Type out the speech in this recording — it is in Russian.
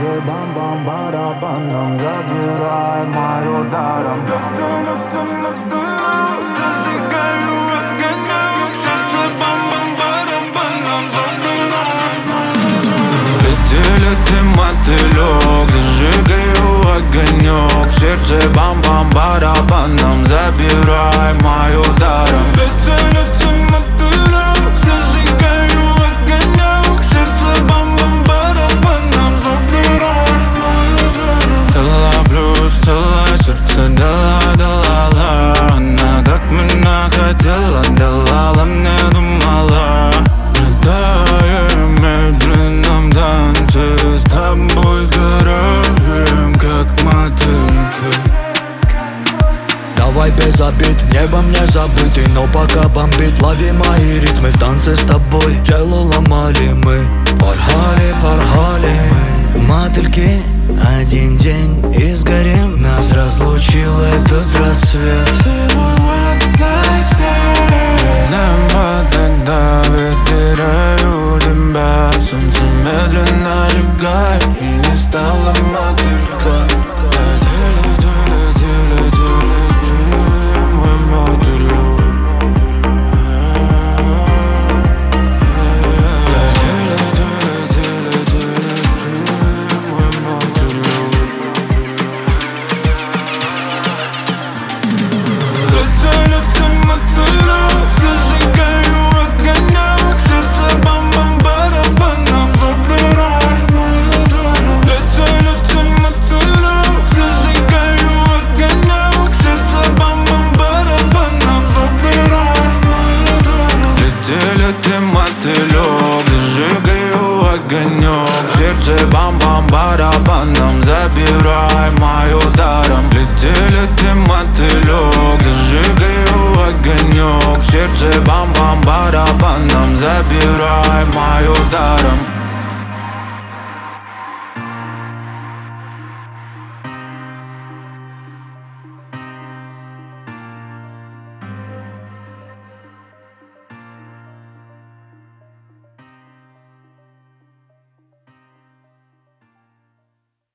сердце бам-бам-барабаном, забирай мою даром. Лети, мотылек, зажигаю огонек, в сердце бам-бам-барабаном, забирай мою даром. Лети, мотылек, зажигаю огонек, в сердце бам-бам-барабаном, забирай мою даром. Дала плюс, дала сердце, дала. Она так меня хотела, дала мне, думала. Летаем в медленном танце, с тобой сгораем, как мотыльки. Давай без обид, небом не забытый, но пока бомбит. Лови мои ритмы в танце с тобой, тело ломали мы, порхали мы. Мотыльки, один день и сгорим, нас разлучил этот рассвет. Небо тогда ветераю тебя, солнце медленно сжигает, и не стало мотылька. Лети, мой мотылек. Лети, мой мотылек. Лети, мотылек, зажигаю огонек, в сердце бам-бам-барабаном, забирай мою даром. Лети, мотылек, зажигаю огонек, в сердце бам-бам-барабаном, забирай мою даром. Лети, мотылек, зажигаю огонек, в сердце бам-бам-барабаном, забирай мою даром. Лети, мотылек, зажигаю огонек, в сердце бам-бам-барабаном, забирай мою даром.